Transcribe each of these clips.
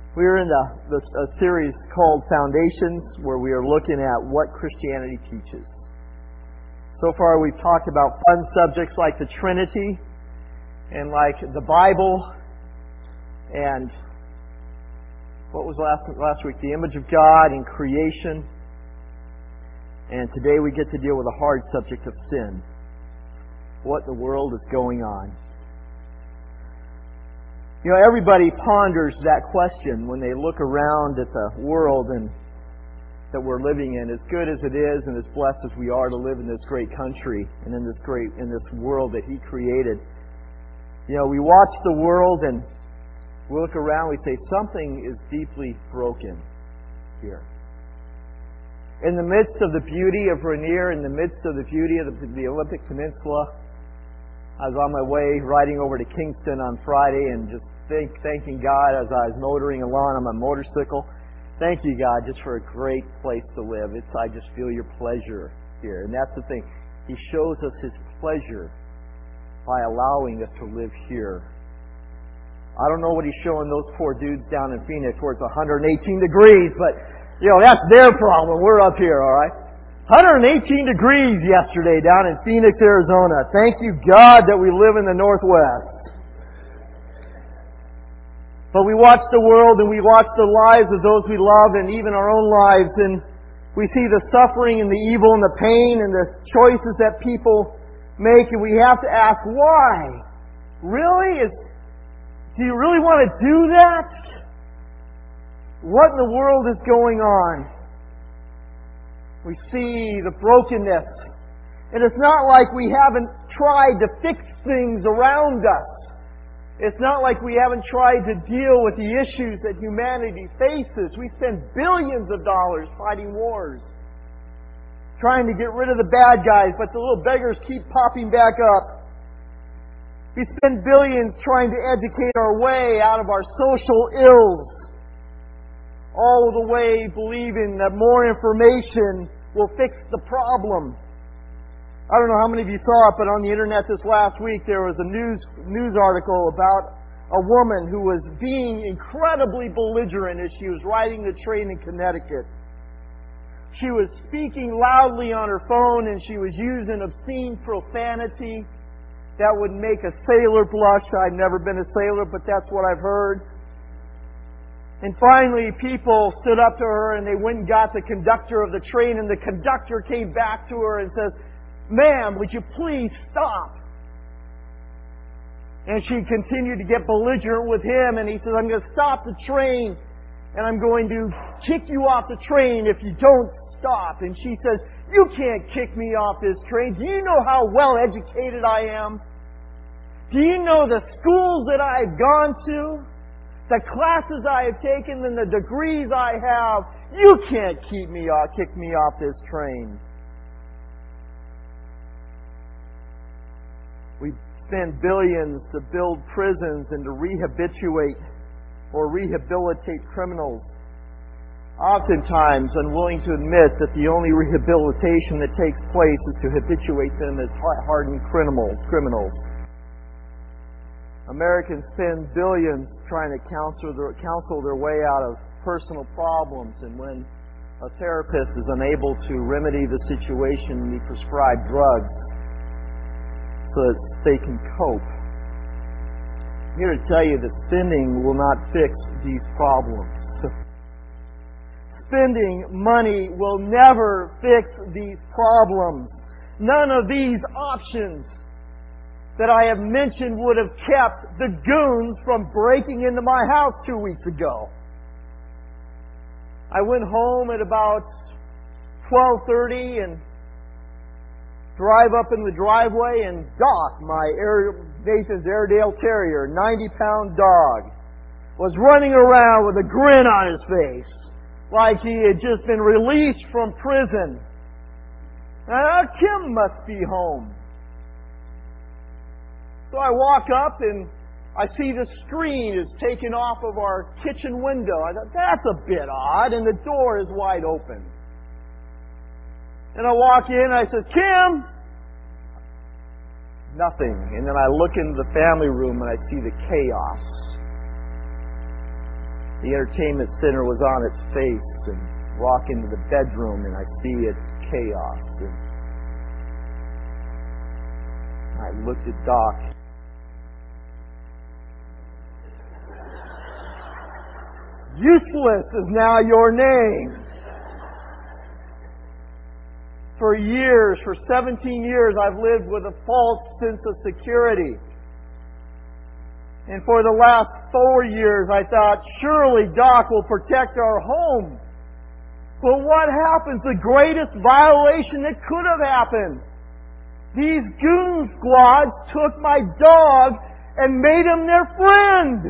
We're in a series called Foundations, where we are looking at what Christianity teaches. So far we've talked about fun subjects like the Trinity and like the Bible and what was last week? The image of God and creation. And today we get to deal with the hard subject of sin. What in the world is going on? You know, everybody ponders that question when they look around at the world and that we're living in. As good as it is and as blessed as we are to live in this great country and in this world that He created. You know, we watch the world and we look around, we say something is deeply broken here. In the midst of the beauty of Rainier, in the midst of the beauty of the Olympic Peninsula, I was on my way riding over to Kingston on Friday and just thanking God as I was motoring along on my motorcycle. Thank you, God, just for a great place to live. I just feel Your pleasure here. And that's the thing. He shows us His pleasure by allowing us to live here. I don't know what He's showing those poor dudes down in Phoenix where it's 118 degrees, but, you know, that's their problem. We're up here, all right? 118 degrees yesterday down in Phoenix, Arizona. Thank you, God, that we live in the Northwest. But we watch the world and we watch the lives of those we love and even our own lives, and we see the suffering and the evil and the pain and the choices that people make, and we have to ask, why? Really? Do you really want to do that? What in the world is going on? We see the brokenness. And it's not like we haven't tried to fix things around us. It's not like we haven't tried to deal with the issues that humanity faces. We spend billions of dollars fighting wars, trying to get rid of the bad guys, but the little beggars keep popping back up. We spend billions trying to educate our way out of our social ills, all the way believing that more information will fix the problem. I don't know how many of you saw it, but on the internet this last week there was a news article about a woman who was being incredibly belligerent as she was riding the train in Connecticut. She was speaking loudly on her phone and she was using obscene profanity that would make a sailor blush. I've never been a sailor, but that's what I've heard. And finally, people stood up to her and they went and got the conductor of the train, and the conductor came back to her and says, "Ma'am, would you please stop?" And she continued to get belligerent with him, and he says, "I'm going to stop the train and I'm going to kick you off the train if you don't stop." And she says, "You can't kick me off this train. Do you know how well educated I am? Do you know the schools that I've gone to? The classes I have taken and the degrees I have? You can't kick me off this train." We spend billions to build prisons and to rehabilitate criminals. Oftentimes unwilling to admit that the only rehabilitation that takes place is to habituate them as hardened criminals. Americans spend billions trying to counsel their way out of personal problems, and when a therapist is unable to remedy the situation, they prescribe drugs so that they can cope. I'm here to tell you that spending will not fix these problems. Spending money will never fix these problems. None of these options that I have mentioned would have kept the goons from breaking into my house 2 weeks ago. I went home at about 12:30 and drive up in the driveway, and Doc, my Nathan's Airedale Terrier, 90-pound dog, was running around with a grin on his face like he had just been released from prison. Now, Kim must be home. So I walk up and I see the screen is taken off of our kitchen window. I thought, that's a bit odd, and the door is wide open. And I walk in and I said, "Kim!" Nothing. And then I look into the family room and I see the chaos. The entertainment center was on its face, and walk into the bedroom and I see it's chaos. And I looked at Doc. Useless is now your name. For years, for 17 years, I've lived with a false sense of security. And for the last 4 years, I thought, surely Doc will protect our home. But what happens? The greatest violation that could have happened. These goon squads took my dog and made him their friend.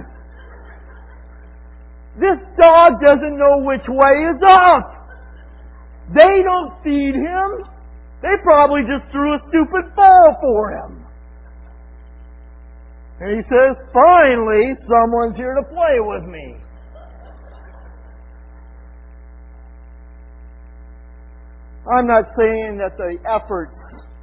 This dog doesn't know which way is up. They don't feed him. They probably just threw a stupid ball for him. And he says, finally, someone's here to play with me. I'm not saying that the efforts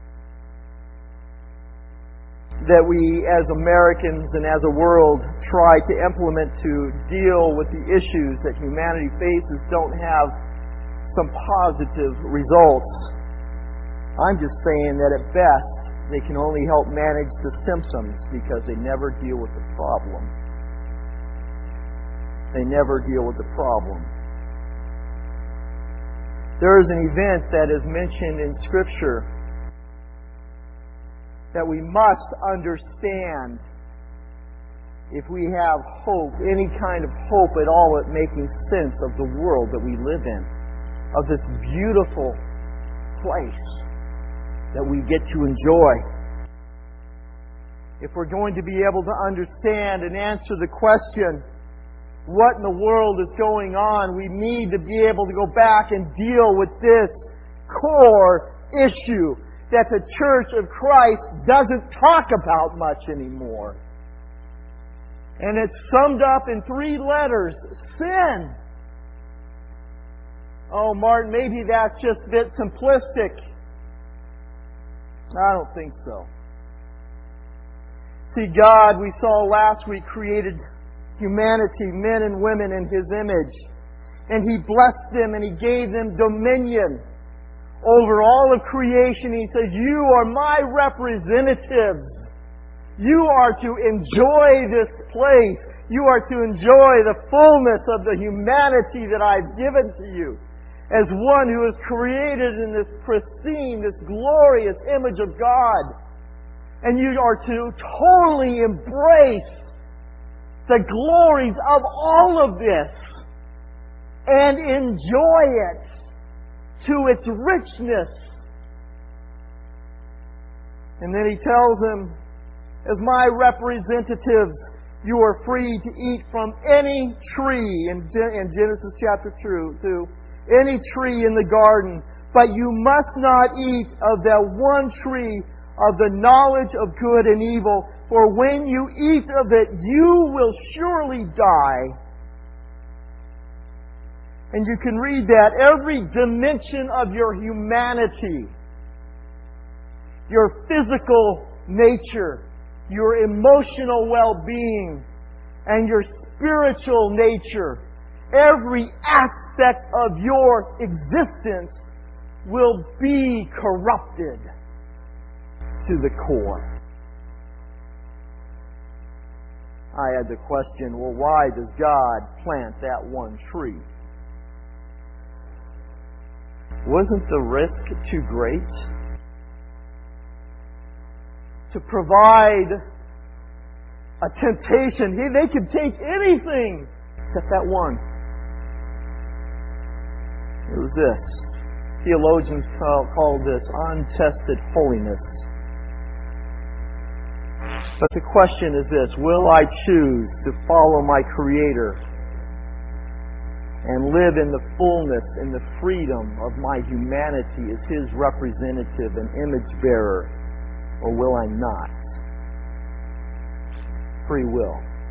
that we as Americans and as a world try to implement to deal with the issues that humanity faces don't have some positive results. I'm just saying that at best they can only help manage the symptoms because they never deal with the problem. They never deal with the problem. There is an event that is mentioned in Scripture that we must understand if we have hope, any kind of hope at all at making sense of the world that we live in, of this beautiful place that we get to enjoy. If we're going to be able to understand and answer the question, what in the world is going on, we need to be able to go back and deal with this core issue that the Church of Christ doesn't talk about much anymore. And it's summed up in 3 letters: sin. Oh, Martin, maybe that's just a bit simplistic. I don't think so. See, God, we saw last week, created humanity, men and women in His image. And He blessed them and He gave them dominion over all of creation. He says, you are my representatives. You are to enjoy this place. You are to enjoy the fullness of the humanity that I've given to you. As one who is created in this pristine, this glorious image of God. And you are to totally embrace the glories of all of this and enjoy it to its richness. And then He tells them, as my representatives, you are free to eat from any tree in Genesis chapter 2. Any tree in the garden, but you must not eat of that one tree of the knowledge of good and evil, for when you eat of it, you will surely die. And you can read that every dimension of your humanity, your physical nature, your emotional well-being, and your spiritual nature, every aspect of your existence will be corrupted to the core. I had the question, well, why does God plant that one tree? Wasn't the risk too great? To provide a temptation. They could take anything except that one. It was this. Theologians call this untested holiness. But the question is this: will I choose to follow my Creator and live in the fullness and the freedom of my humanity as His representative and image bearer, or will I not? Free will.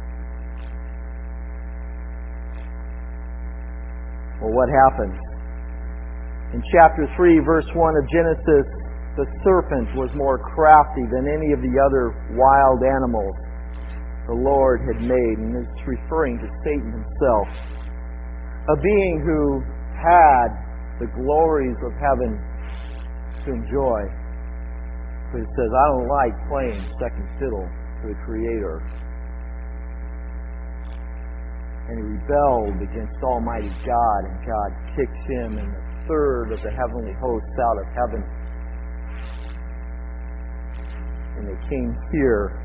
Well, what happens? In chapter 3, verse 1 of Genesis, the serpent was more crafty than any of the other wild animals the Lord had made. And it's referring to Satan himself. A being who had the glories of heaven to enjoy. But it says, I don't like playing second fiddle to the Creator. And he rebelled against Almighty God, and God kicks him and a third of the heavenly hosts out of heaven. And they came here.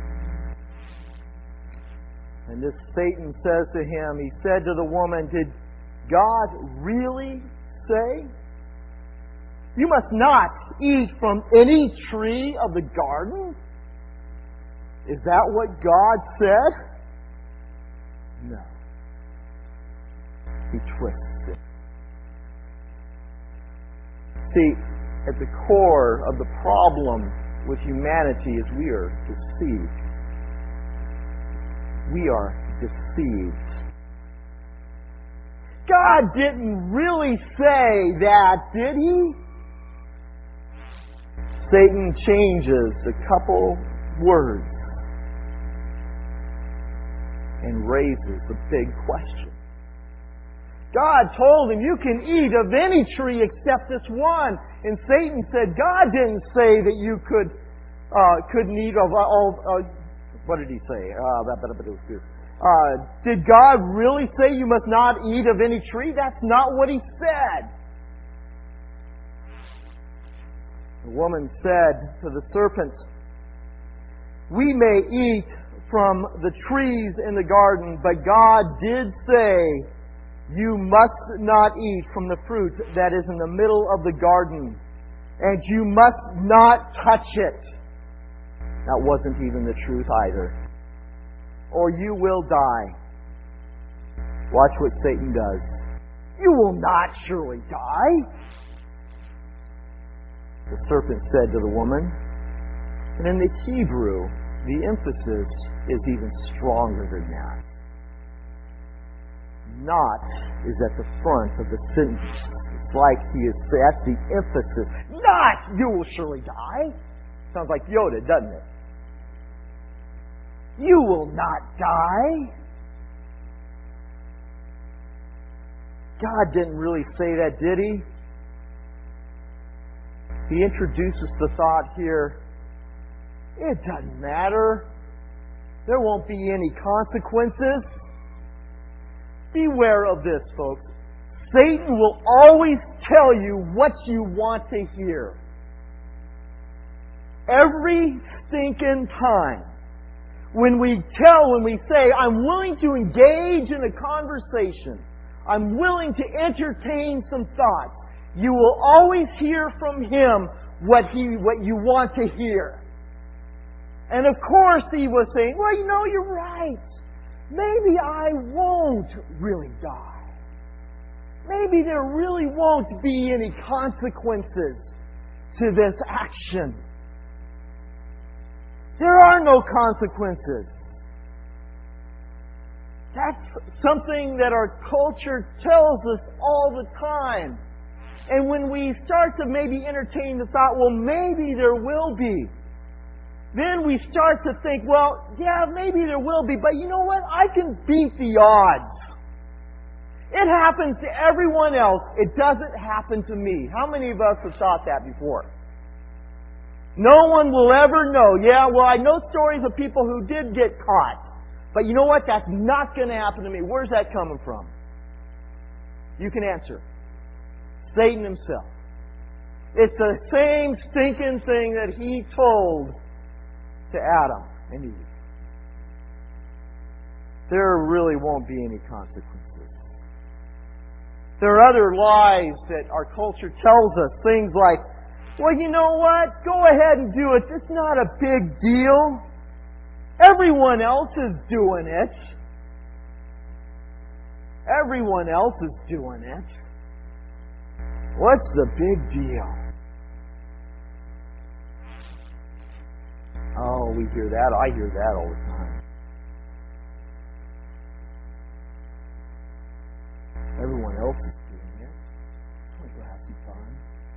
And this Satan says to him, he said to the woman, did God really say, you must not eat from any tree of the garden? Is that what God said? No. He twists it. See, at the core of the problem with humanity is we are deceived. We are deceived. God didn't really say that, did He? Satan changes a couple words and raises the big question. God told him, you can eat of any tree except this one. And Satan said, God didn't say that you couldn't eat of all... what did he say? Did God really say you must not eat of any tree? That's not what He said. The woman said to the serpent, we may eat from the trees in the garden, but God did say, you must not eat from the fruit that is in the middle of the garden, and you must not touch it. That wasn't even the truth either. Or you will die. Watch what Satan does. You will not surely die. The serpent said to the woman, and in the Hebrew, the emphasis is even stronger than that. Not is at the front of the sentence. It's like that's the emphasis. Not, you will surely die. Sounds like Yoda, doesn't it? You will not die. God didn't really say that, did He? He introduces the thought here, it doesn't matter. There won't be any consequences. Beware of this, folks. Satan will always tell you what you want to hear. Every stinking time. When we say, I'm willing to engage in a conversation, I'm willing to entertain some thoughts, you will always hear from him what you want to hear. And of course he was saying, well, you're right. Maybe I won't really die. Maybe there really won't be any consequences to this action. There are no consequences. That's something that our culture tells us all the time. And when we start to maybe entertain the thought, well, maybe there will be, then we start to think, well, yeah, maybe there will be, but you know what? I can beat the odds. It happens to everyone else. It doesn't happen to me. How many of us have thought that before? No one will ever know. Yeah, well, I know stories of people who did get caught. But you know what? That's not going to happen to me. Where's that coming from? You can answer. Satan himself. It's the same stinking thing that he told to Adam and Eve. There really won't be any consequences. There are other lies that our culture tells us. Things like, well, you know what? Go ahead and do it. It's not a big deal. Everyone else is doing it. Everyone else is doing it. What's the big deal? Oh, we hear that. I hear that all the time. Everyone else is doing it. I want to go have some fun.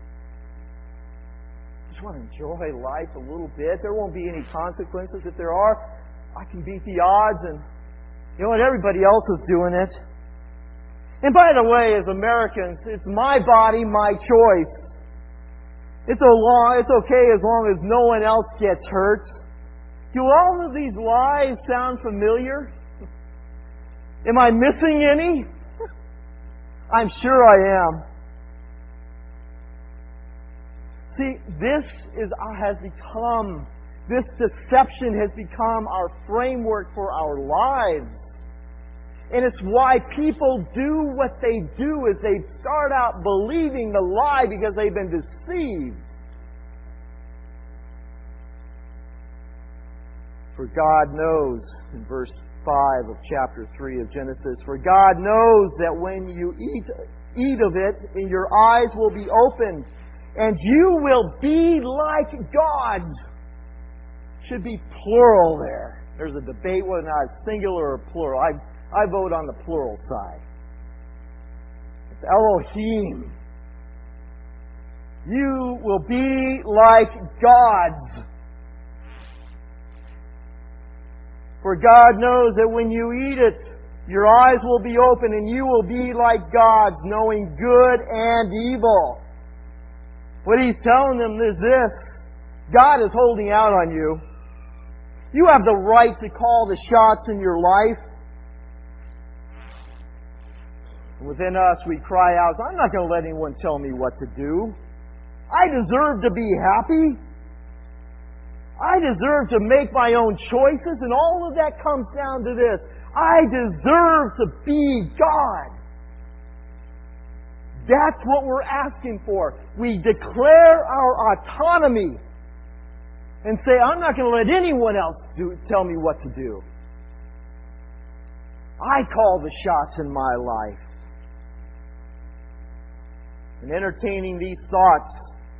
Just want to enjoy life a little bit. There won't be any consequences. If there are, I can beat the odds, and you know what? Everybody else is doing it. And by the way, as Americans, it's my body, my choice. It's okay as long as no one else gets hurt. Do all of these lies sound familiar? Am I missing any? I'm sure I am. See, this deception has become our framework for our lives. And it's why people do what they do, is they start out believing the lie because they've been deceived. For God knows, in verse 5 of chapter 3 of Genesis, for God knows that when you eat of it, and your eyes will be opened, and you will be like God. Should be plural there. There's a debate whether or not it's singular or plural. I vote on the plural side. It's Elohim. You will be like gods. For God knows that when you eat it, your eyes will be open and you will be like gods, knowing good and evil. What He's telling them is this: God is holding out on you. You have the right to call the shots in your life. Within us, we cry out, I'm not going to let anyone tell me what to do. I deserve to be happy. I deserve to make my own choices, and all of that comes down to this: I deserve to be God. That's what we're asking for. We declare our autonomy and say, I'm not going to let anyone else tell me what to do. I call the shots in my life. And entertaining these thoughts,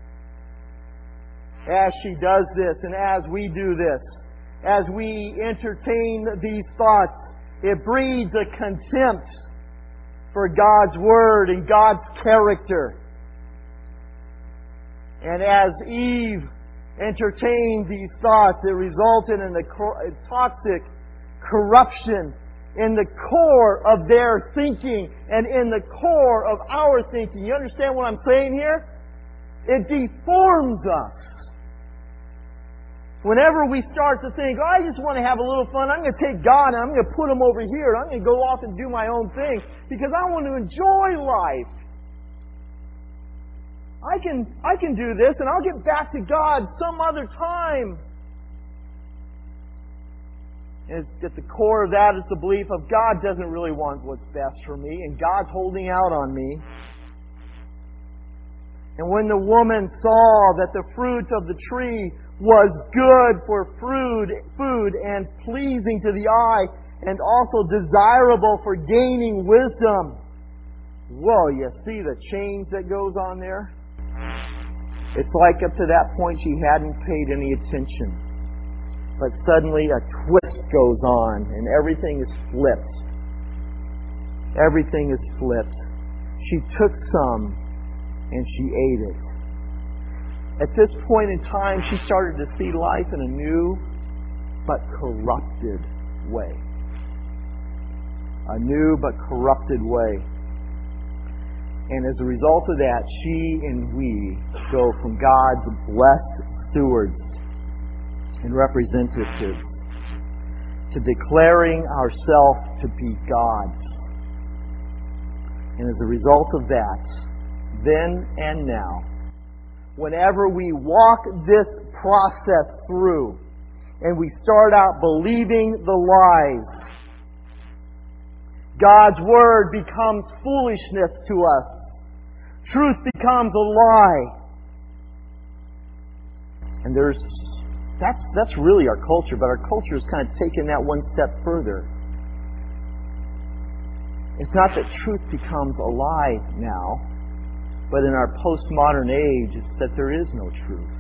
as she does this and as we do this, as we entertain these thoughts, it breeds a contempt for God's Word and God's character. And as Eve entertained these thoughts, it resulted in a toxic corruption in the core of their thinking and in the core of our thinking. You understand what I'm saying here? It deforms us. Whenever we start to think, I just want to have a little fun, I'm going to take God and I'm going to put Him over here, and I'm going to go off and do my own thing because I want to enjoy life. I can do this and I'll get back to God some other time. And at the core of that is the belief of God doesn't really want what's best for me, and God's holding out on me. And when the woman saw that the fruit of the tree was good for food and pleasing to the eye and also desirable for gaining wisdom. Whoa, you see the change that goes on there? It's like up to that point she hadn't paid any attention. But suddenly a twist goes on and everything is flipped. Everything is flipped. She took some and she ate it. At this point in time, she started to see life in a new but corrupted way. A new but corrupted way. And as a result of that, she and we go from God's blessed stewards and representatives to declaring ourselves to be God's. And as a result of that, then and now, whenever we walk this process through and we start out believing the lies, God's Word becomes foolishness to us. Truth becomes a lie. And that's really our culture, but our culture has kind of taken that one step further. It's not that truth becomes a lie now, but in our postmodern age, it's that there is no truth.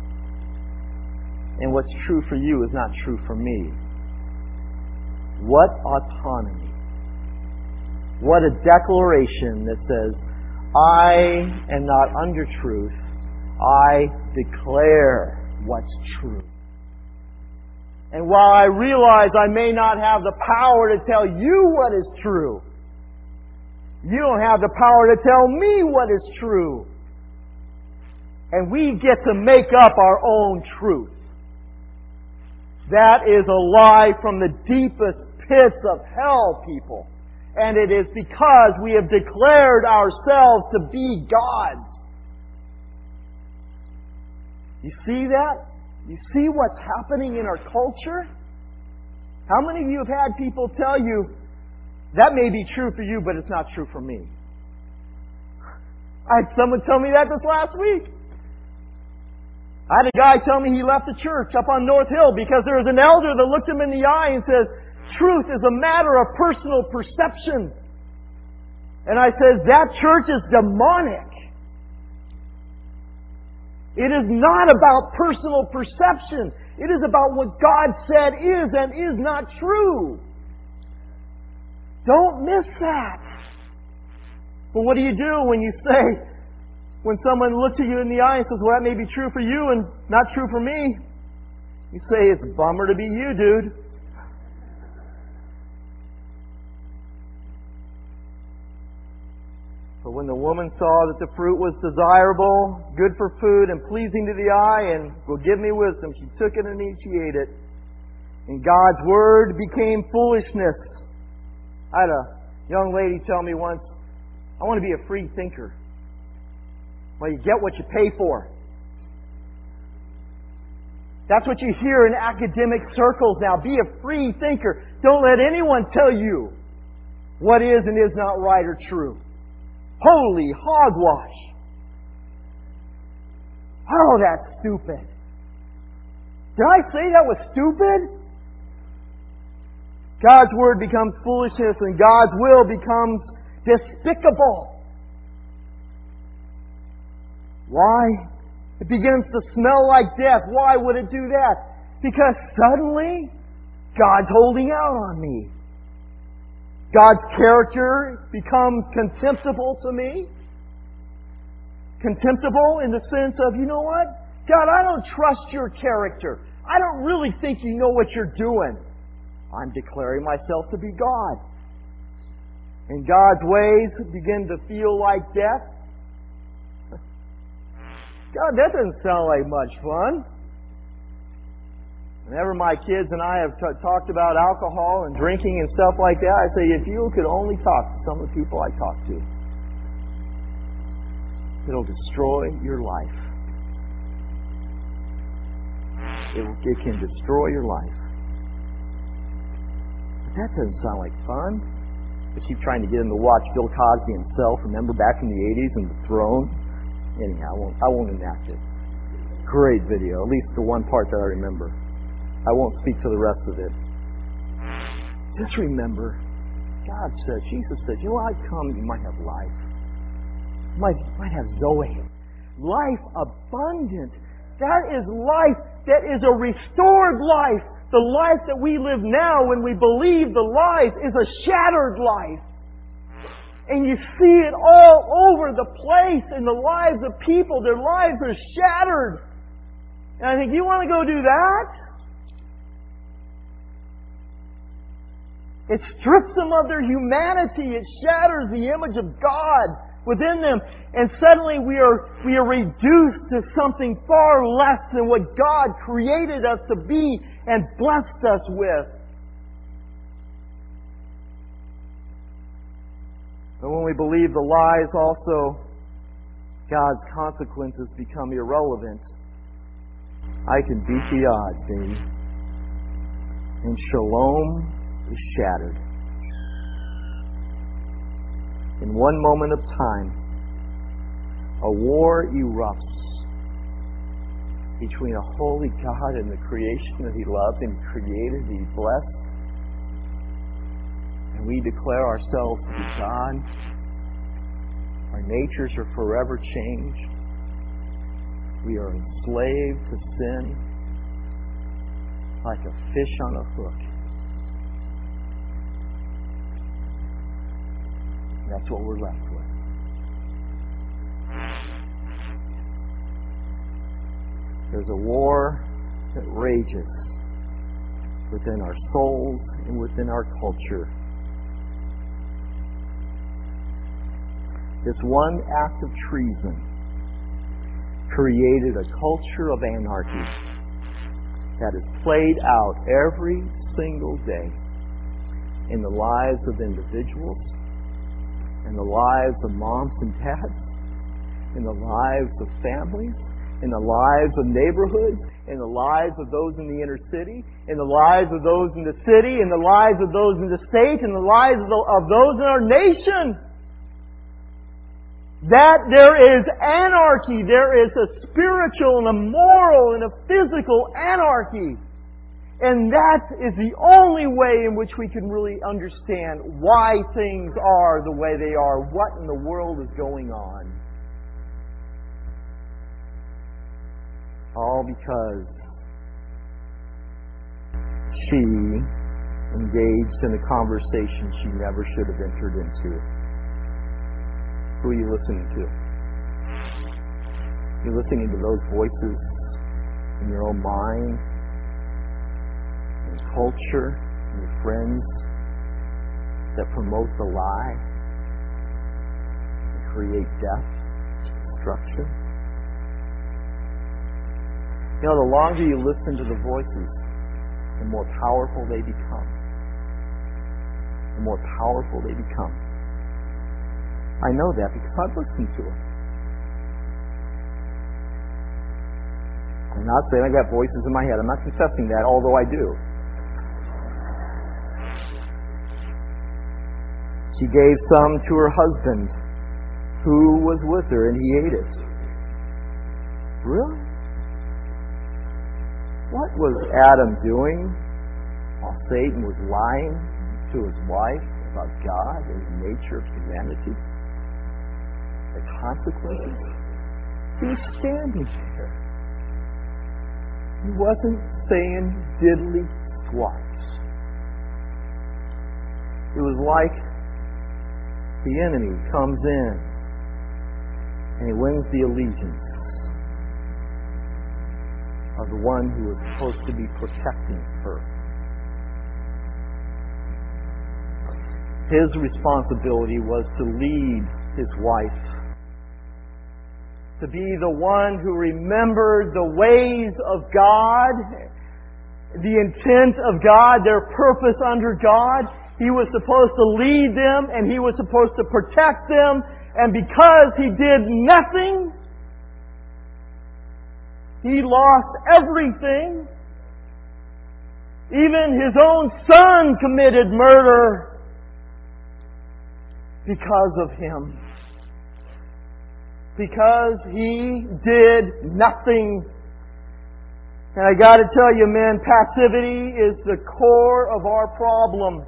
And what's true for you is not true for me. What autonomy. What a declaration that says, I am not under truth. I declare what's true. And while I realize I may not have the power to tell you what is true, You don't have the power to tell me what is true. And we get to make up our own truth. That is a lie from the deepest pits of hell, people. And it is because we have declared ourselves to be gods. You see that? You see what's happening in our culture? How many of you have had people tell you, that may be true for you, but it's not true for me? I had someone tell me that this last week. I had a guy tell me he left the church up on North Hill because there was an elder that looked him in the eye and says, truth is a matter of personal perception. And I said, that church is demonic. It is not about personal perception. It is about what God said is and is not true. Don't miss that. But what do you do when you say, when someone looks at you in the eye and says, well, that may be true for you and not true for me? You say, it's a bummer to be you, dude. But when the woman saw that the fruit was desirable, good for food, and pleasing to the eye, and will give me wisdom, she took it and she ate it. And God's Word became foolishness. I had a young lady tell me once, I want to be a free thinker. Well, you get what you pay for. That's what you hear in academic circles now. Be a free thinker. Don't let anyone tell you what is and is not right or true. Holy hogwash. Oh, that's stupid. Did I say that was stupid? God's Word becomes foolishness and God's will becomes despicable. Why? It begins to smell like death. Why would it do that? Because suddenly, God's holding out on me. God's character becomes contemptible to me. Contemptible in the sense of, you know what? God, I don't trust your character. I don't really think you know what you're doing. I'm declaring myself to be God. And God's ways begin to feel like death. God, that doesn't sound like much fun. Whenever my kids and I have talked about alcohol and drinking and stuff like that, I say, if you could only talk to some of the people I talk to, it'll destroy your life. It can destroy your life. But that doesn't sound like fun. I keep trying to get them to watch Bill Cosby himself. Remember back in the 80s and The Throne? Anyhow, I won't enact it. Great video, at least the one part that I remember. I won't speak to the rest of it. Just remember, God said, Jesus said, you know, I come, you might have life. You might have Zoe. Life abundant. That is life. That is a restored life. The life that we live now when we believe the lies is a shattered life. And you see it all over the place in the lives of people. Their lives are shattered. And I think, you want to go do that? It strips them of their humanity. It shatters the image of God within them. And suddenly we are reduced to something far less than what God created us to be and blessed us with. But when we believe the lies also, God's consequences become irrelevant. I can beat the odds, baby. And shalom is shattered. In one moment of time, a war erupts between a holy God and the creation that He loved and created, He blessed. And we declare ourselves to be God. Our natures are forever changed. We are enslaved to sin like a fish on a hook. That's what we're left with. There's a war that rages within our souls and within our culture. this one act of treason created a culture of anarchy that is played out every single day in the lives of individuals, in the lives of moms and dads, in the lives of families, in the lives of neighborhoods, in the lives of those in the inner city, in the lives of those in the city, in the lives of those in the state, in the lives of those in our nation. That there is anarchy. There is a spiritual and a moral and a physical anarchy. And that is the only way in which we can really understand why things are the way they are, what in the world is going on. All because she engaged in a conversation she never should have entered into. Who are you listening to? You're listening to those voices in your own mind, in culture, in your friends that promote the lie and create death, destruction. You know, the longer you listen to the voices, the more powerful they become. The more powerful they become. I know that because I've listened to them. I'm not saying I got voices in my head. I'm not confessing that, although I do. She gave some to her husband who was with her, and he ate it. Really? What was Adam doing while Satan was lying to his wife about God and the nature of humanity? The consequences? He was standing there. He wasn't saying diddly squats. It was like the enemy comes in and he wins the allegiance of the one who was supposed to be protecting her. His responsibility was to lead his wife, to be the one who remembered the ways of God, the intent of God, their purpose under God. He was supposed to lead them and he was supposed to protect them. And because he did nothing, he lost everything. Even his own son committed murder because of him. Because he did nothing. And I got to tell you, man, passivity is the core of our problem.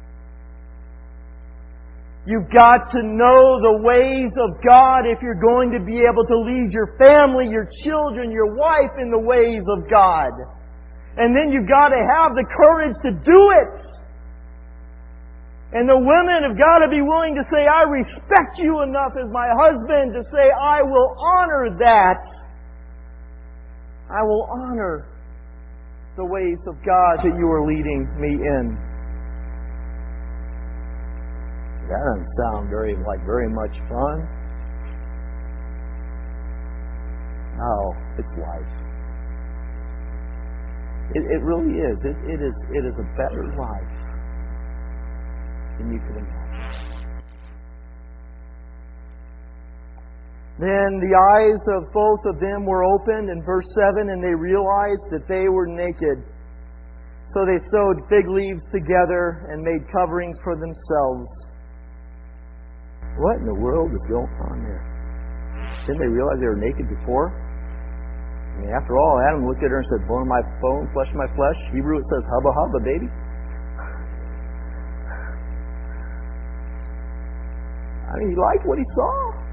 You've got to know the ways of God if you're going to be able to lead your family, your children, your wife in the ways of God. And then you've got to have the courage to do it. And the women have got to be willing to say, I respect you enough as my husband to say, I will honor that. I will honor the ways of God that you are leading me in. That doesn't sound very much fun. No, it's life. It really is. It is a better life than you could imagine. Then the eyes of both of them were opened in verse 7, and they realized that they were naked. So they sewed fig leaves together and made coverings for themselves. What in the world is going on there? Didn't they realize they were naked before? I mean, after all, Adam looked at her and said, bone of my bone, flesh of my flesh. Hebrew it says, hubba hubba, baby. I mean, he liked what he saw.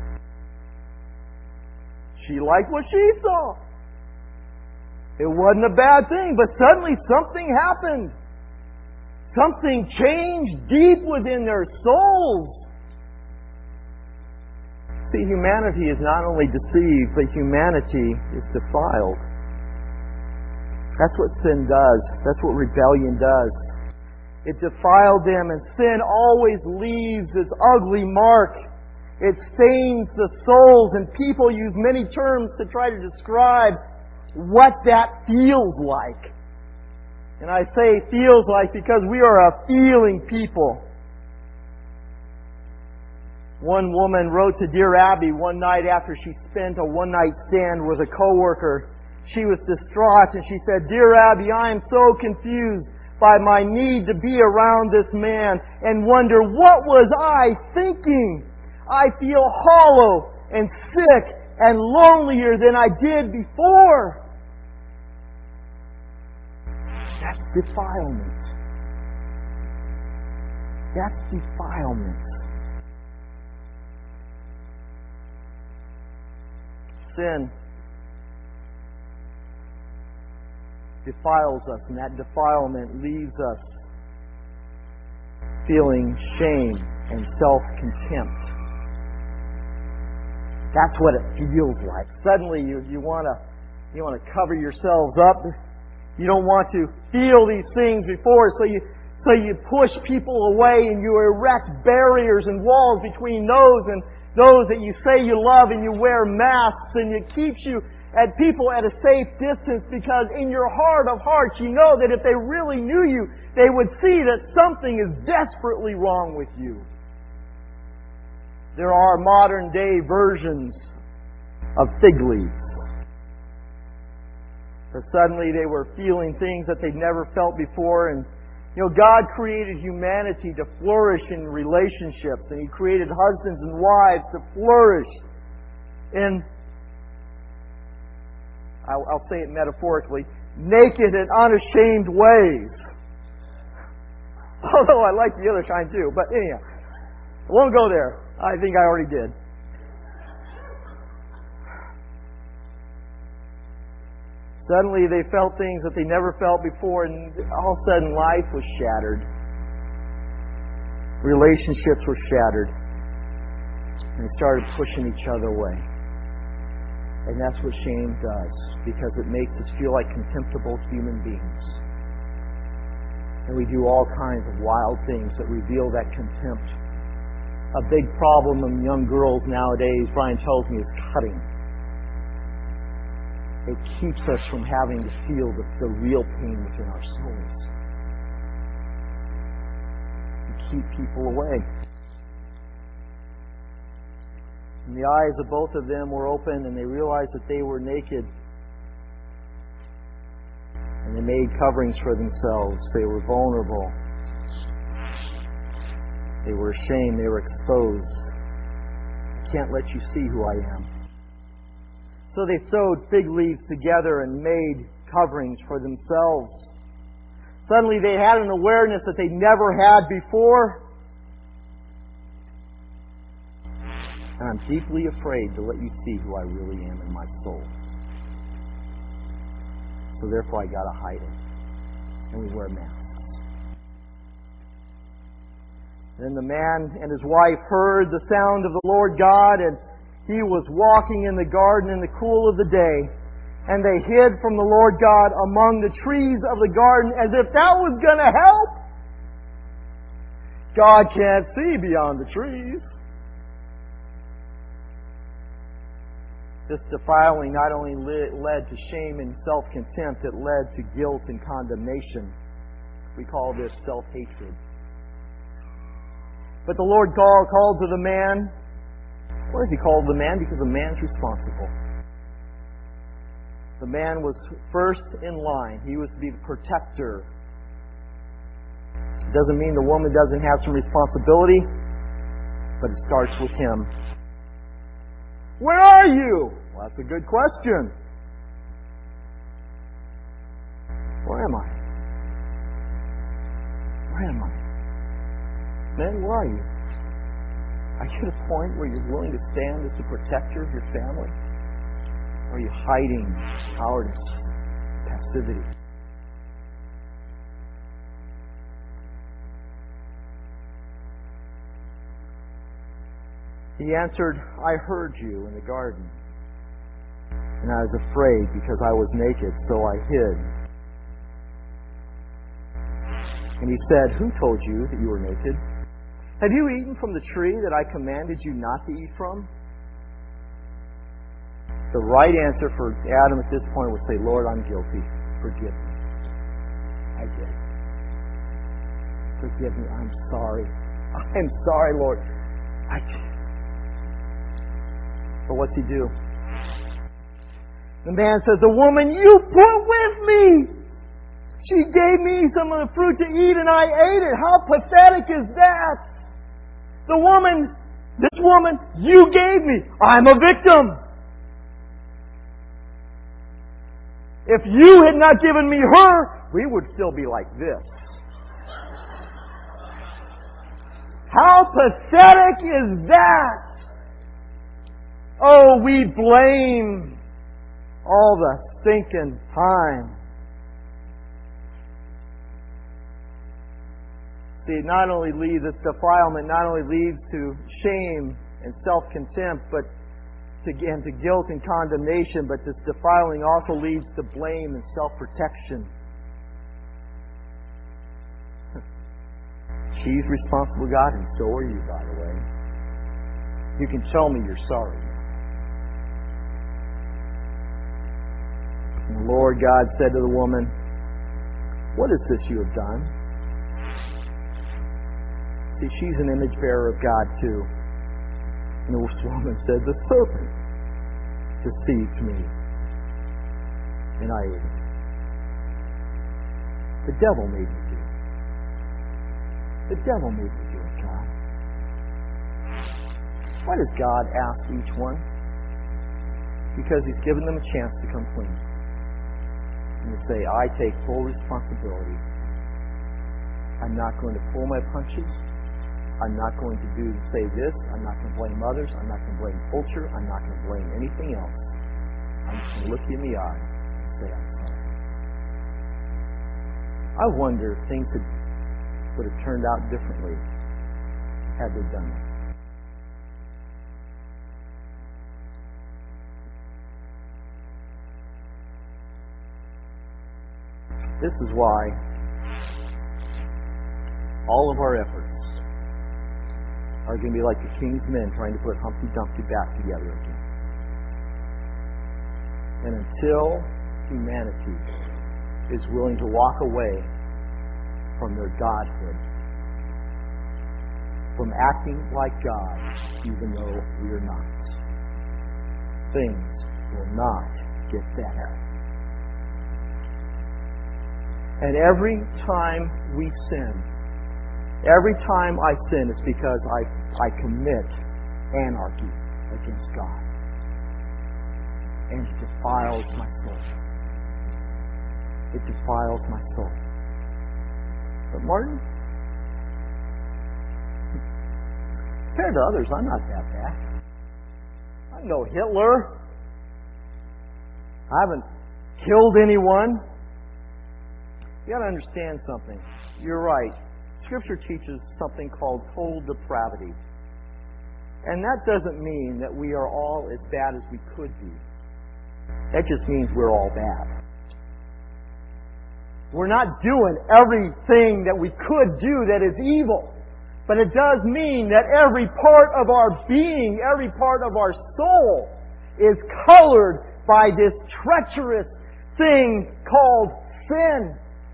She liked what she saw. It wasn't a bad thing, but suddenly something happened. Something changed deep within their souls. See, humanity is not only deceived, but humanity is defiled. That's what sin does. That's what rebellion does. It defiled them, and sin always leaves its ugly mark. It stains the souls, and people use many terms to try to describe what that feels like. And I say feels like because we are a feeling people. One woman wrote to Dear Abby one night after she spent a one-night stand with a coworker. She was distraught and she said, Dear Abby, I am so confused by my need to be around this man and wonder, what was I thinking? I feel hollow and sick and lonelier than I did before. That's defilement. That's defilement. Sin defiles us, and that defilement leaves us feeling shame and self-contempt. That's what it feels like. Suddenly you want to cover yourselves up. You don't want to feel these things before, so you push people away and you erect barriers and walls between those that you say you love, and you wear masks, and it keeps you at people at a safe distance, because in your heart of hearts you know that if they really knew you, they would see that something is desperately wrong with you. There are modern day versions of fig leaves. But suddenly they were feeling things that they'd never felt before, and God created humanity to flourish in relationships, and He created husbands and wives to flourish in, I'll say it metaphorically, naked and unashamed ways. Although I like the other kind too, but anyhow, I won't go there. I think I already did. Suddenly they felt things that they never felt before, and all of a sudden life was shattered. Relationships were shattered. And they started pushing each other away. And that's what shame does, because it makes us feel like contemptible human beings. And we do all kinds of wild things that reveal that contempt. A big problem in young girls nowadays, Brian tells me, is cutting. It keeps us from having to feel the real pain within our souls. We keep people away. And the eyes of both of them were open, and they realized that they were naked. And they made coverings for themselves. They were vulnerable. They were ashamed. They were exposed. I can't let you see who I am. So they sewed fig leaves together and made coverings for themselves. Suddenly they had an awareness that they never had before. And I'm deeply afraid to let you see who I really am in my soul. So therefore I gotta hide it. And we wear masks. Then the man and his wife heard the sound of the Lord God, and He was walking in the garden in the cool of the day, and they hid from the Lord God among the trees of the garden, as if that was going to help. God can't see beyond the trees. This defiling not only led to shame and self-contempt, it led to guilt and condemnation. We call this self-hatred. But the Lord called to the man. Why does He call the man? Because the man's responsible. The man was first in line. He was to be the protector. It doesn't mean the woman doesn't have some responsibility, but it starts with him. Where are you? Well, that's a good question. Where am I? Where am I? Men, where are you? Are you at a point where you're willing to stand as the protector of your family? Or are you hiding cowardice, passivity? He answered, I heard you in the garden, and I was afraid because I was naked, so I hid. And he said, who told you that you were naked? Have you eaten from the tree that I commanded you not to eat from? The right answer for Adam at this point was say, Lord, I'm guilty. Forgive me. I did. Forgive me. I'm sorry. I'm sorry, Lord. I did. But what's he do? The man says, the woman you put with me, she gave me some of the fruit to eat and I ate it. How pathetic is that? This woman, you gave me. I'm a victim. If you had not given me her, we would still be like this. How pathetic is that? Oh, we blame all the stinking time. See, this defilement not only leads to shame and self-contempt, but to guilt and condemnation, but this defiling also leads to blame and self-protection. She's responsible, God, and so are you, by the way. You can tell me you're sorry. And the Lord God said to the woman, what is this you have done? See, she's an image bearer of God too. And the woman said, the serpent deceived me, and I ate it. The devil made me do it. The devil made me do it, God. Why does God ask each one? Because He's given them a chance to come clean. And to say, I take full responsibility. I'm not going to pull my punches. I'm not going to say this. I'm not going to blame others. I'm not going to blame culture. I'm not going to blame anything else. I'm just going to look you in the eye and say, I'm sorry. I wonder if things would have turned out differently had they done that. This is why all of our efforts are going to be like the king's men trying to put Humpty Dumpty back together again. And until humanity is willing to walk away from their godhood, from acting like God, even though we are not, things will not get better. And every time we sin, every time I sin, it's because I commit anarchy against God. And it defiles my soul. It defiles my soul. But Martin, compared to others, I'm not that bad. I'm no Hitler. I haven't killed anyone. You got to understand something. You're right. Scripture teaches something called total depravity. And that doesn't mean that we are all as bad as we could be. That just means we're all bad. We're not doing everything that we could do that is evil. But it does mean that every part of our being, every part of our soul is colored by this treacherous thing called sin.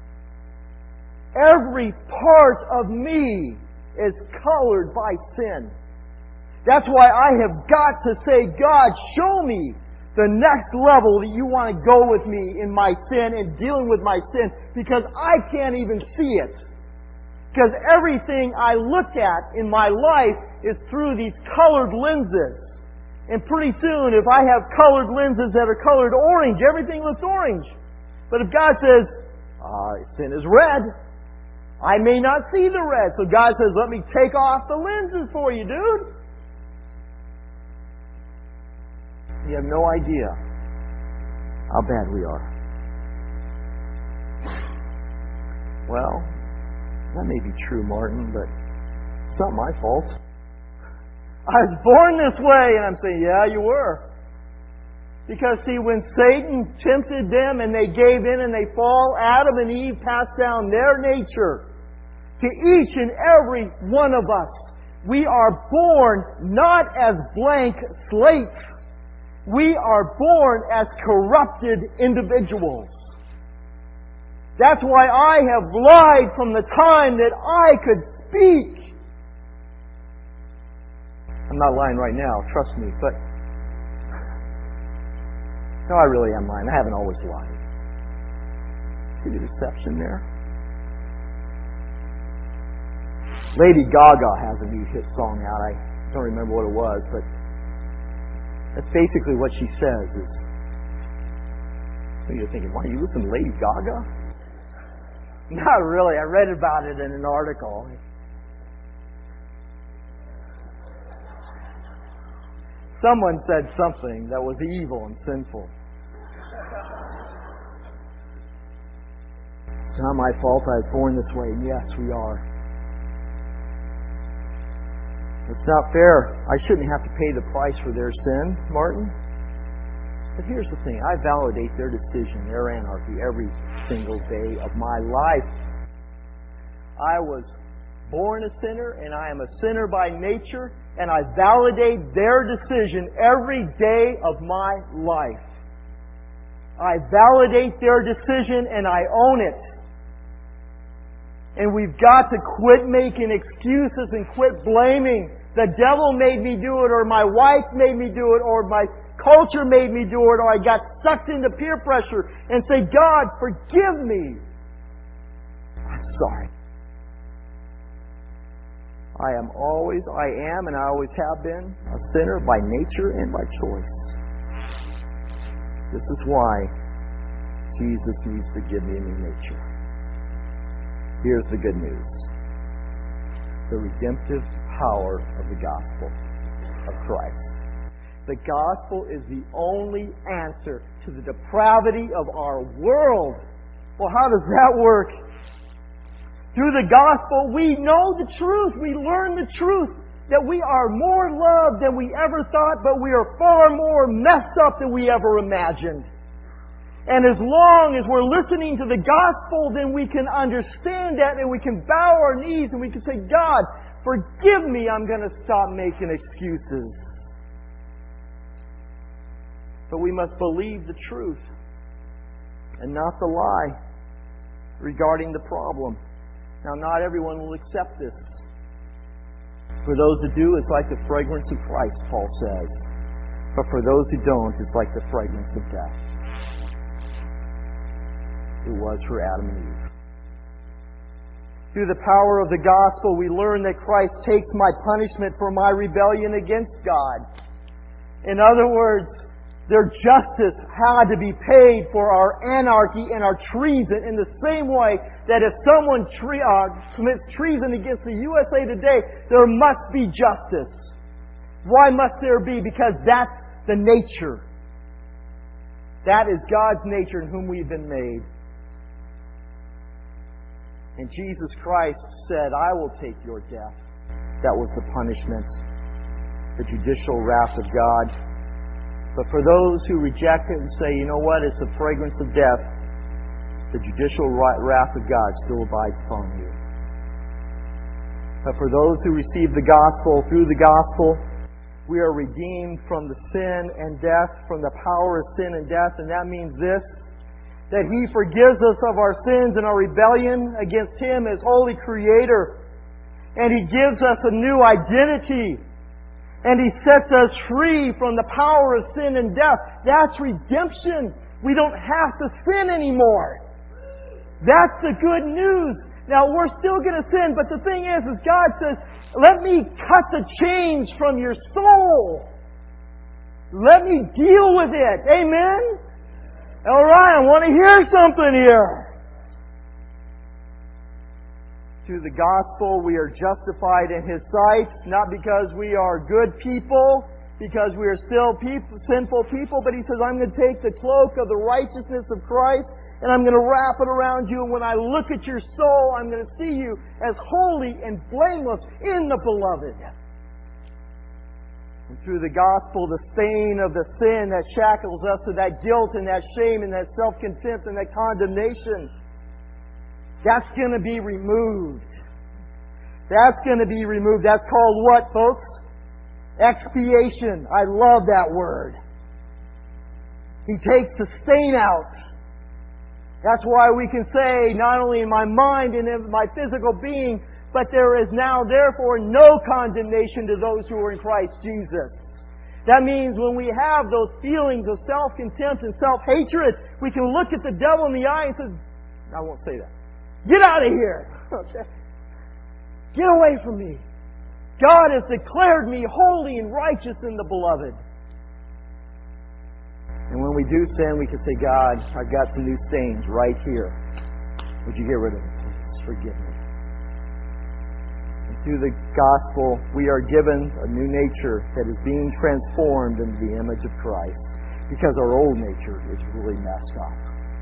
Every part of me is colored by sin. That's why I have got to say, God, show me the next level that you want to go with me in my sin and dealing with my sin, because I can't even see it. Because everything I look at in my life is through these colored lenses. And pretty soon, if I have colored lenses that are colored orange, everything looks orange. But if God says, sin is red, I may not see the red. So God says, let me take off the lenses for you, dude. You have no idea how bad we are. Well, that may be true, Martin, but it's not my fault. I was born this way. And I'm saying, yeah, you were. Because, see, when Satan tempted them and they gave in and they fall, Adam and Eve passed down their nature to each and every one of us. We are born not as blank slates. We are born as corrupted individuals. That's why I have lied from the time that I could speak. I'm not lying right now, trust me, but no, I really am lying. I haven't always lied. See the deception there? Lady Gaga has a new hit song out. I don't remember what it was, but that's basically what she says. So you're thinking, why, you listen to Lady Gaga? Not really. I read about it in an article. Someone said something that was evil and sinful. It's not my fault I was born this way. And yes, we are. It's not fair. I shouldn't have to pay the price for their sin, Martin. But here's the thing. I validate their decision, their anarchy, every single day of my life. I was born a sinner, and I am a sinner by nature, and I validate their decision every day of my life. I validate their decision, and I own it. And we've got to quit making excuses and quit blaming. The devil made me do it, or my wife made me do it, or my culture made me do it, or I got sucked into peer pressure, and say, God, forgive me. I'm sorry. I am, and I always have been a sinner by nature and by choice. This is why Jesus needs to give me a new nature. Here's the good news. The redemptive power of the gospel of Christ. The gospel is the only answer to the depravity of our world. Well, how does that work? Through the gospel, we know the truth. We learn the truth. That we are more loved than we ever thought, but we are far more messed up than we ever imagined. And as long as we're listening to the gospel, then we can understand that and we can bow our knees and we can say, God, forgive me, I'm going to stop making excuses. But we must believe the truth and not the lie regarding the problem. Now, not everyone will accept this. For those who do, it's like the fragrance of Christ, Paul says. But for those who don't, it's like the fragrance of death. It was for Adam and Eve. Through the power of the gospel, we learn that Christ takes my punishment for my rebellion against God. In other words, their justice had to be paid for our anarchy and our treason in the same way that if someone commits treason against the USA Today, there must be justice. Why must there be? Because that's the nature. That is God's nature in whom we've been made. And Jesus Christ said, I will take your death. That was the punishment, the judicial wrath of God. But for those who reject it and say, you know what, it's the fragrance of death, the judicial wrath of God still abides upon you. But for those who receive the gospel, through the gospel, we are redeemed from the sin and death, from the power of sin and death. And that means this, that He forgives us of our sins and our rebellion against Him as Holy Creator. And He gives us a new identity. And He sets us free from the power of sin and death. That's redemption. We don't have to sin anymore. That's the good news. Now, we're still going to sin, but the thing is God says, let me cut the chains from your soul. Let me deal with it. Amen? All right, I want to hear something here. Through the gospel, we are justified in His sight, not because we are good people, because we are still sinful people, but He says, I'm going to take the cloak of the righteousness of Christ and I'm going to wrap it around you. And when I look at your soul, I'm going to see you as holy and blameless in the Beloved. And through the gospel, the stain of the sin that shackles us to that guilt and that shame and that self-contempt and that condemnation, that's going to be removed. That's going to be removed. That's called what, folks? Expiation. I love that word. He takes the stain out. That's why we can say, not only in my mind and in my physical being, but there is now therefore no condemnation to those who are in Christ Jesus. That means when we have those feelings of self-contempt and self-hatred, we can look at the devil in the eye and say, I won't say that. Get out of here! Okay? Get away from me! God has declared me holy and righteous in the Beloved. And when we do sin, we can say, God, I've got some new stains right here. Would you get rid of them, please? Forgive me. And through the gospel, we are given a new nature that is being transformed into the image of Christ, because our old nature is really messed up.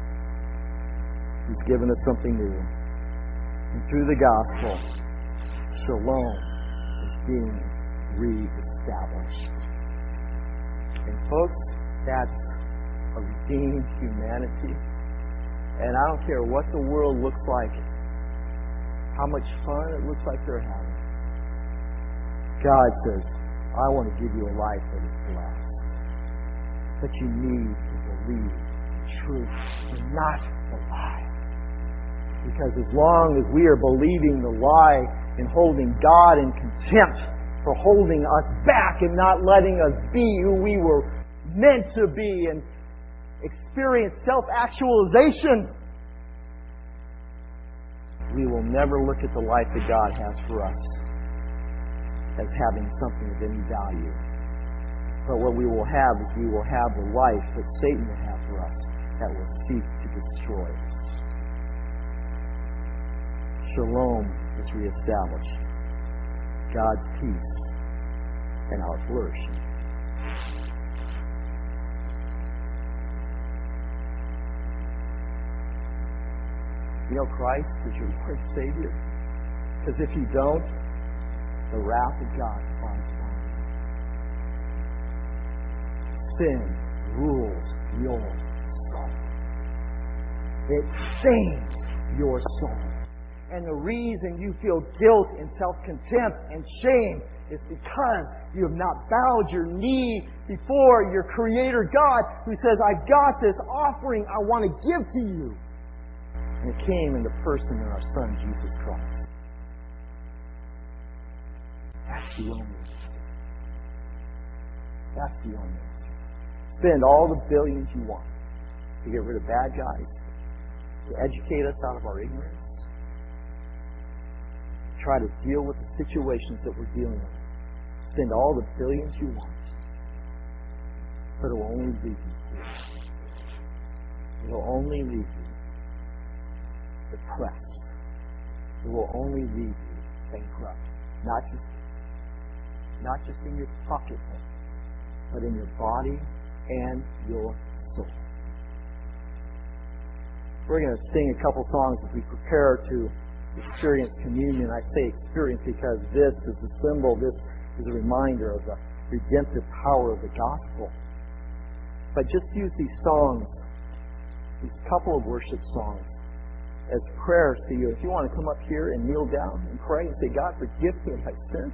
He's given us something new. And through the gospel, shalom is being reestablished. And folks, that's a redeemed humanity. And I don't care what the world looks like, how much fun it looks like they're having. God says, I want to give you a life that is blessed. But you need to believe the truth and not the lie. Because as long as we are believing the lie and holding God in contempt for holding us back and not letting us be who we were meant to be and experience self-actualization, we will never look at the life that God has for us as having something of any value. But what we will have is we will have the life that Satan will have for us that will seek to destroy us. Shalom is reestablished. God's peace and our flourishing. You know Christ is your Lord and Savior? Because if you don't, the wrath of God falls upon you. Sin rules your soul. It shames your soul. And the reason you feel guilt and self-contempt and shame is because you have not bowed your knee before your Creator God, who says, I've got this offering I want to give to you. And it came in the person of our Son, Jesus Christ. That's the only answer. That's the only answer. Spend all the billions you want to get rid of bad guys, to educate us out of our ignorance, try to deal with the situations that we're dealing with. Spend all the billions you want. But it will only leave you poor. It will only leave you depressed. It will only leave you bankrupt. Not just in your pocketbook, but in your body and your soul. We're going to sing a couple songs as we prepare to experience communion. I say experience because this is a symbol, this is a reminder of the redemptive power of the gospel. But just use these songs, these couple of worship songs, as prayers to you. If you want to come up here and kneel down and pray and say, God, forgive me of my sin.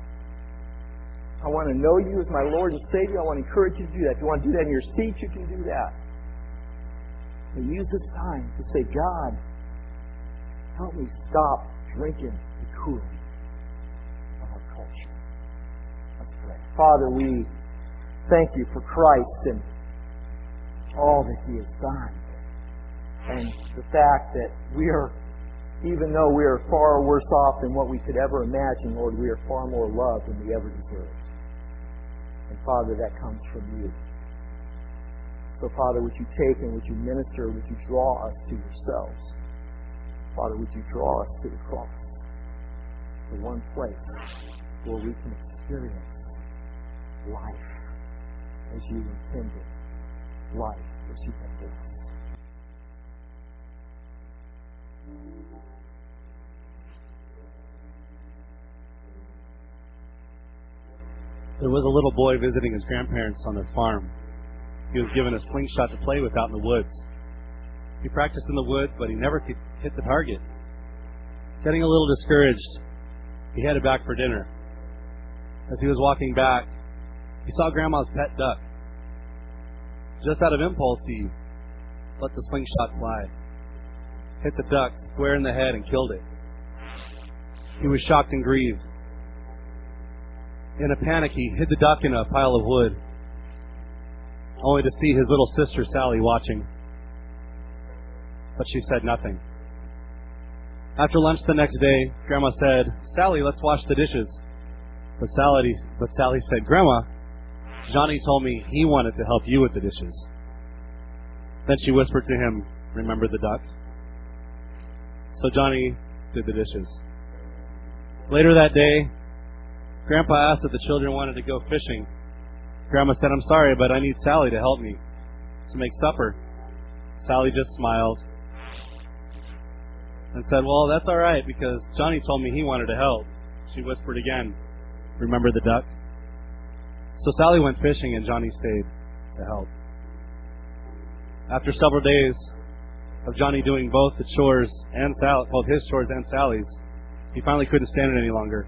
I want to know you as my Lord and Savior. I want to encourage you to do that. If you want to do that in your seat, you can do that. But use this time to say, God, help me stop drinking the Kool-Aid of our culture. Let's pray. Father, we thank you for Christ and all that He has done. And the fact that we are, even though we are far worse off than what we could ever imagine, Lord, we are far more loved than we ever deserved. And Father, that comes from you. So Father, would you take and would you minister, would you draw us to yourselves? Father, would you draw us to the cross, the one place where we can experience life as you intended, life as you have blessed. There was a little boy visiting his grandparents on their farm. He was given a slingshot to play with out in the woods. He practiced in the woods, but he never could hit the target. Getting a little discouraged, He headed back for dinner. As he was walking back, he saw Grandma's pet duck. Just out of impulse, he let the slingshot fly, hit the duck square in the head, and killed it. He was shocked and grieved. In a panic, he hid the duck in a pile of wood, only to see his little sister Sally watching. But she said nothing. After lunch the next day, Grandma said, "Sally, let's wash the dishes." But Sally said, "Grandma, Johnny told me he wanted to help you with the dishes." Then she whispered to him, "Remember the duck?" So Johnny did the dishes. Later that day, Grandpa asked if the children wanted to go fishing. Grandma said, "I'm sorry, but I need Sally to help me to make supper." Sally just smiled and said, "Well, that's all right, because Johnny told me he wanted to help." She whispered again, "Remember the duck?" So Sally went fishing and Johnny stayed to help. After several days of Johnny doing both the chores and both his chores and Sally's, he finally couldn't stand it any longer.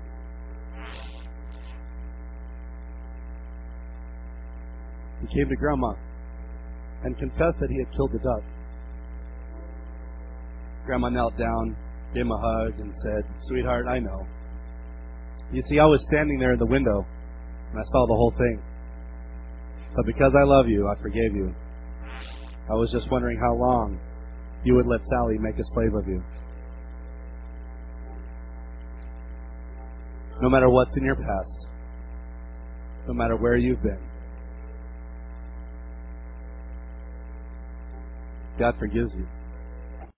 He came to Grandma and confessed that he had killed the duck. Grandma knelt down, gave him a hug, and said, "Sweetheart, I know. You see, I was standing there in the window, and I saw the whole thing. But because I love you, I forgave you. I was just wondering how long you would let Sally make a slave of you." No matter what's in your past, no matter where you've been, God forgives you.